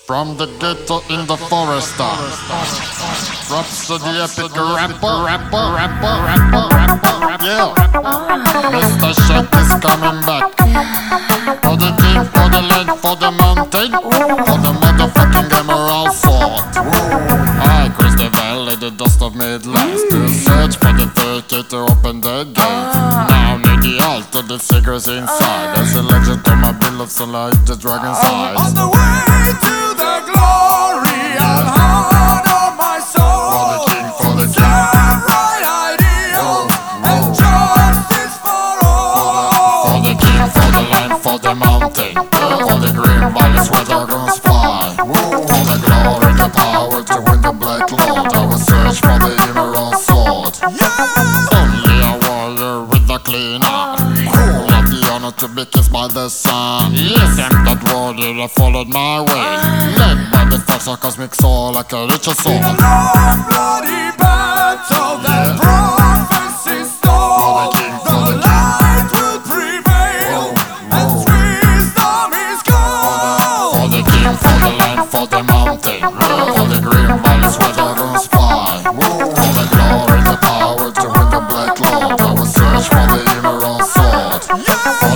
From the ghetto in the forest, Rhapsody epic rapper, yeah. Mr. Shaq is coming back. For the king, for the land, for the mountain, for the motherfucking emerald sword. I cross the valley, the dust of Midlands, to search for the third key to open the gate. Now need the altar, the secrets inside. There's a legend on my bill of sunlight, the dragon's eyes. On the way to the glory, I'll heart of my soul. For the king, for the king. Stand right ideal and justice for all. For the king, for the land, for the mountain, for the green valleys where dragons fly. For the glory, the power to win the black lord, I will search for the emerald sword. Only a warrior with a clean heart, who have the honor to be kissed by the sun. Yes, I'm that warrior that followed my way, led by the force of cosmic soul like a richer soul. The long bloody battle that prophecy stole. For the king, for The the king. light will prevail and wisdom is gold. For the king, for the land, for the mountain, for the green valleys where dragons fly. For the glory, the power to win the black lord, I will search for the emerald sword. For